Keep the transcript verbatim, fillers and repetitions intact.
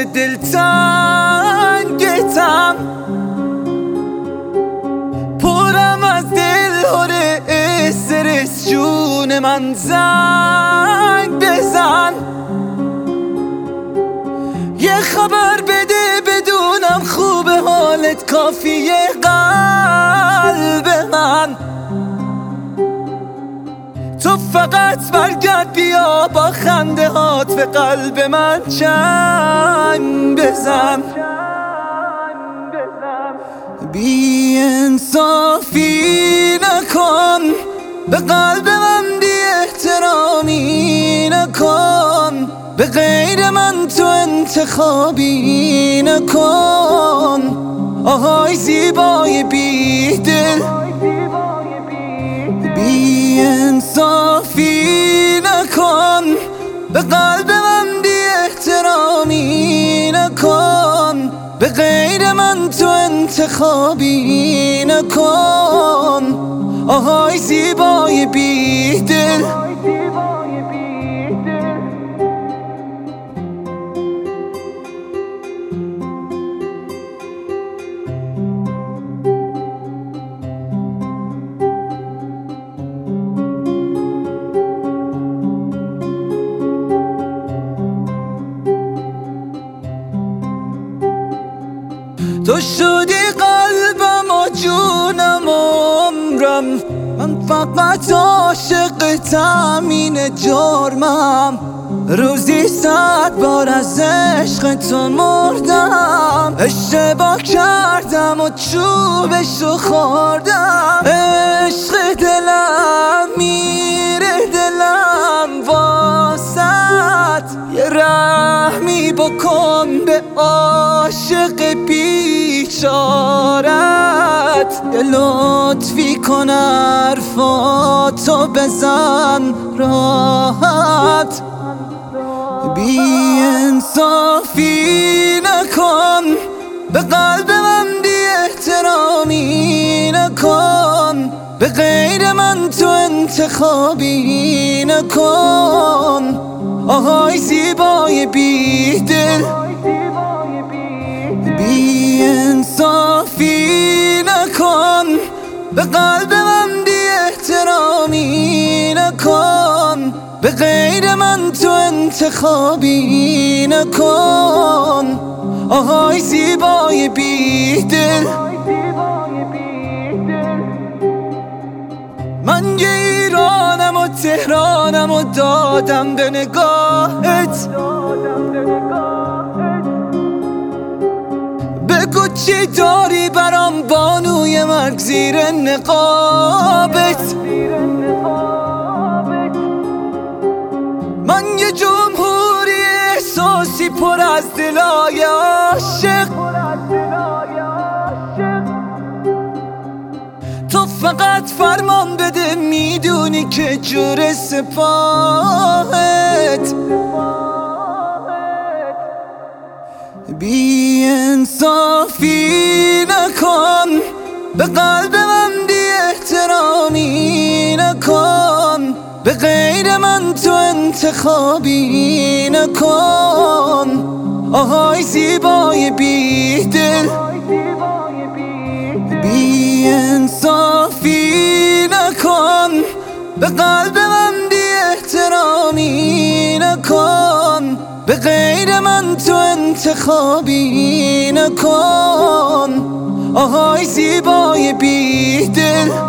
دلتنگتم، پرم از دل هره استرس، جون من زنگ بزن، یه خبر بده بدونم خوبه حالت، کافیه قلب من. تو فقط برگرد بیا با خنده هات به قلب من چنگ بزن. بی انصافی نکن، به قلب من بی احترامی نکن، به غیر من تو انتخابی نکن. آهای زیبای بی دل، بی انصافی نکن، به قلب من بی احترامی نکن، به غیر من تو انتخابی نکن. آهای زیبای بی دل، تو شدی قلبم و جونم و عمرم، من فقط عاشقتم، این جرمم. روزی صد بار از عشق تو مردم، اشتباه کردم و چوبشو خوردم. عشق دلم میره دلم واسط، یه رحمی بکن به عاشق بیچارت، یه لطفی کن حرفاتو بزن راحت. بی انصافی نکن، به قلب من بی احترامی نکن، به غیر من تو انتخابی نکن. آهای زیبای بی دل، بی انصافی نکن، به قلب من بی احترامی نکن، به غیر من تو انتخابی نکن. آهای زیبای بی دل، من یه ایرانم و تهرانم و دادم به نگاهت. بگو چی داری برام بانوی مرگ زیر نقابت. من یه جمهوری احساسی پر از دلای عاشق، تو فقط فرمان بده میدونی که جور سپاهت. بی انصافی نکن، به قلب من بی احترامی نکن، به غیر من تو انتخابی نکن. آهای زیبای بی دل، بی انصافی نکن، به قلب من بی احترامی نکن، به غیر من تو انتخابی نکن. آهای زیبای بی دل.